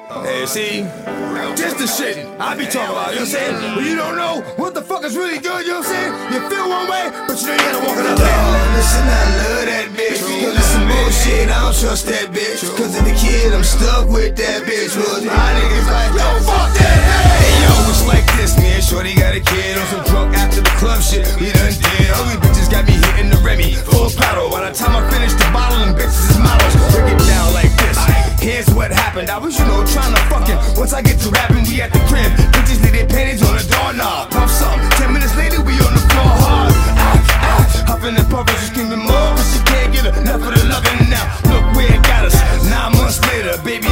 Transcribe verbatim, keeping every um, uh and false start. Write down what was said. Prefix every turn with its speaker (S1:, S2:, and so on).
S1: Hey, see? Just the shit I be talking about, you know what I'm saying? But you don't know what the fuck is really good, you know what I'm saying? You feel one way, but you know you gotta walk it up. Listen, I love that bitch. Cause it's some bullshit, I don't trust that bitch. Cause as a kid, I'm stuck with that bitch. Was my niggas like, yo, fuck that bitch. Hey, yo, it's like this, man. Shorty got a kid on some drunk after the club shit. We done did. Ugly bitches got me hitting the Remy, full throttle. By the time I finish the bottle, and bitches is models. Break it down like this. Here's what happened. I was, you know, trying to fucking. Once I get to rapping, we at the crib. Bitches leave their panties on the doorknob. Pump something. Ten minutes later, we on the floor hard. Ah, ah. Huffing and puffing, she screaming more, but she can't get enough of the loving now. Look where it got us. Nine months later, baby.